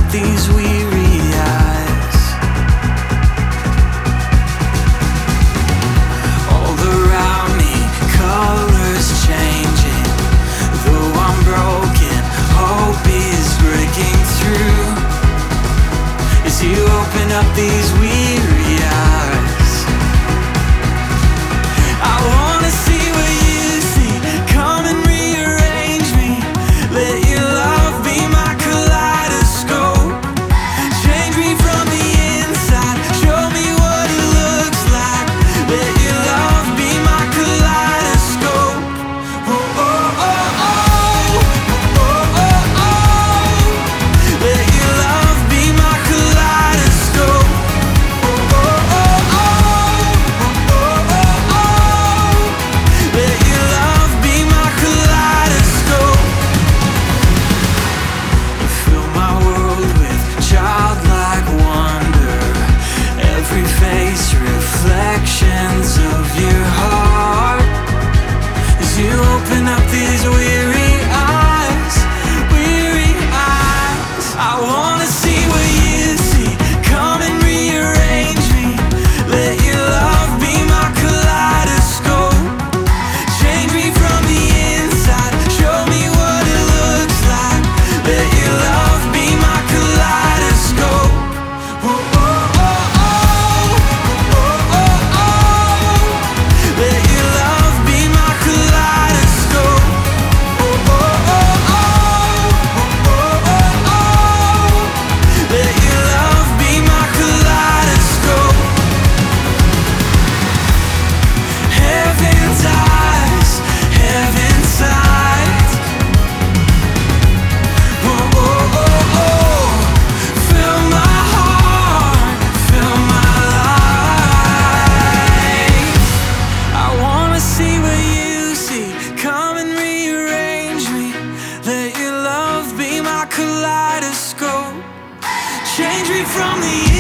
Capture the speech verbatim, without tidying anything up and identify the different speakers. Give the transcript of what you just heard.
Speaker 1: these weary eyes. All around me, colors changing. Though I'm broken, hope is breaking through. As you open up these weary eyes, I wanna see what you see. Come and rearrange me. Let your love be my kaleidoscope. Change me from the inside. Show me what it looks like. Let your love be my kaleidoscope. Oh, oh, oh, oh. Oh, oh, oh. Let your love be my kaleidoscope. Oh, oh, oh, oh. Oh, oh, oh. Let your love be my kaleidoscope. Fill my world with childlike wonder. Every face reflections of your heart. As you open up these weary eyes, weary eyes, I wanna see what you see. Come and rearrange me. Let your love be my kaleidoscope. Change me from the inside. Show me what it looks like. Let your love be my kaleidoscope. Oh, oh, oh, oh. Oh, oh, oh. Let your love be my kaleidoscope. Oh, oh, oh, oh. Oh, oh, oh. Let your love be my kaleidoscope. Heaven's eyes, heaven's sight. Oh, oh, oh, oh. Fill my heart, fill my life. I wanna see what you see. Come and rearrange me. Let your love be my kaleidoscope. Change me from the